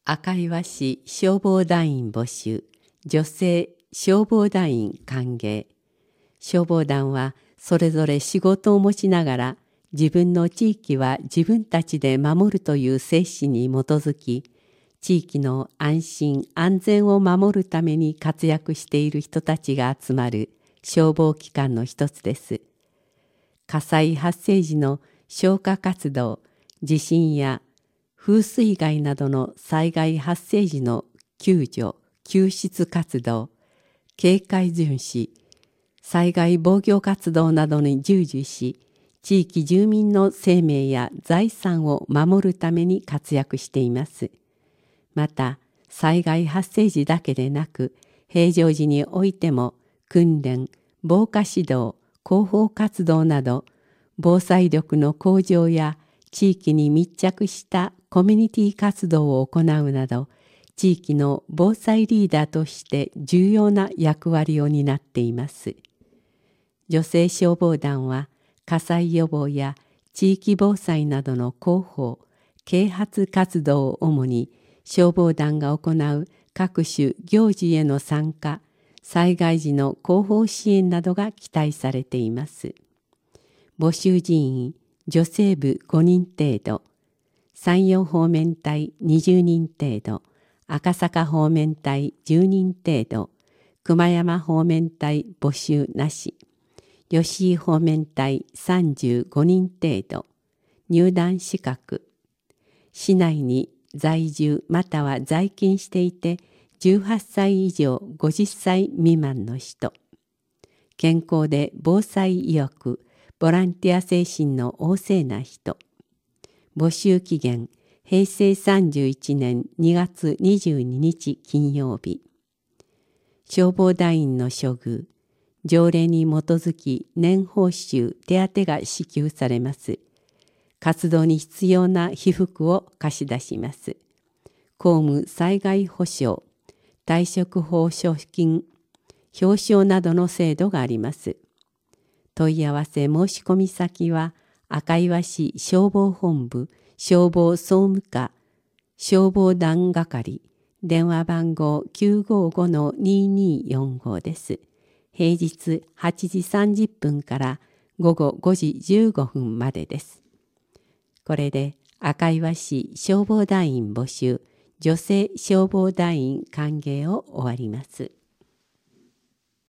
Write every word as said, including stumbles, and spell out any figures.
赤岩市消防団員募集、女性消防団員歓迎。消防団はそれぞれ仕事を持ちながら、自分の地域は自分たちで守るという精神に基づき、地域の安心安全を守るために活躍している人たちが集まる消防機関の一つです。火災発生時の消火活動、地震や風水害などの災害発生時の救助・救出活動、警戒巡視、災害防御活動などに従事し、地域住民の生命や財産を守るために活躍しています。また、災害発生時だけでなく、平常時においても訓練、防火指導、広報活動など、防災力の向上や地域に密着したコミュニティ活動を行うなど、地域の防災リーダーとして重要な役割を担っています。女性消防団は火災予防や地域防災などの広報、啓発活動を主に消防団が行う各種行事への参加、災害時の広報支援などが期待されています。募集人員、女性部ごにん程度、山陽方面隊にじゅうにん程度、赤坂方面隊じゅうにん程度、熊山方面隊募集なし、吉井方面隊さんじゅうごにん程度、入団資格、市内に在住または在勤していてじゅうはっさい以上ごじゅっさい未満の人、健康で防災意欲、ボランティア精神の旺盛な人。募集期限、へいせいさんじゅういちねんにがつにじゅうににち金曜日。消防団員の処遇、条例に基づき年報酬、手当が支給されます。活動に必要な被服を貸し出します。公務災害保障、退職報奨金、表彰などの制度があります。問い合わせ申し込み先は、赤岩市消防本部消防総務課消防団係、電話番号 きゅうごごのにによんご です。平日はちじさんじゅっぷんからごごごじじゅうごふんまでです。これで赤岩市消防団員募集、女性消防団員歓迎を終わります。